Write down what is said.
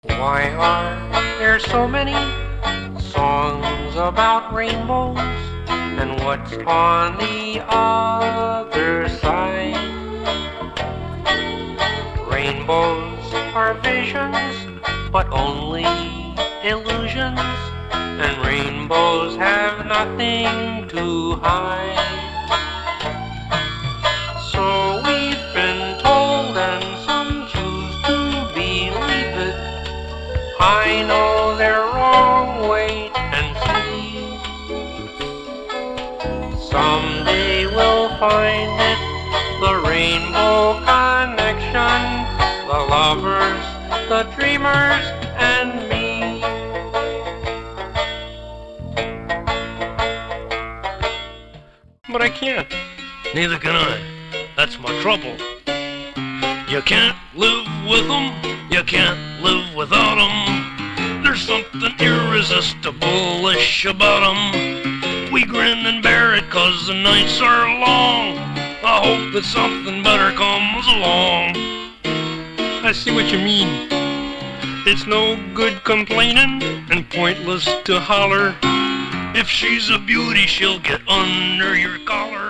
Why are there so many songs about rainbows? And what's on the other side? Rainbows are visions, but only illusions. And rainbows have nothing to hide. So we've been told, and some choose to believe it. I know they're wrong, wait and see. Someday we'll find it, the rainbow connection, the lovers, the dreamers, and me. But I can't. Neither can I. That's my trouble. You can't live with them, you can't live without them. There's something irresistible-ish about them. We grin and bear it 'cause the nights are long. I hope that something better comes along. I see what you mean. It's no good complaining and pointless to holler. If she's a beauty, she'll get under your collar.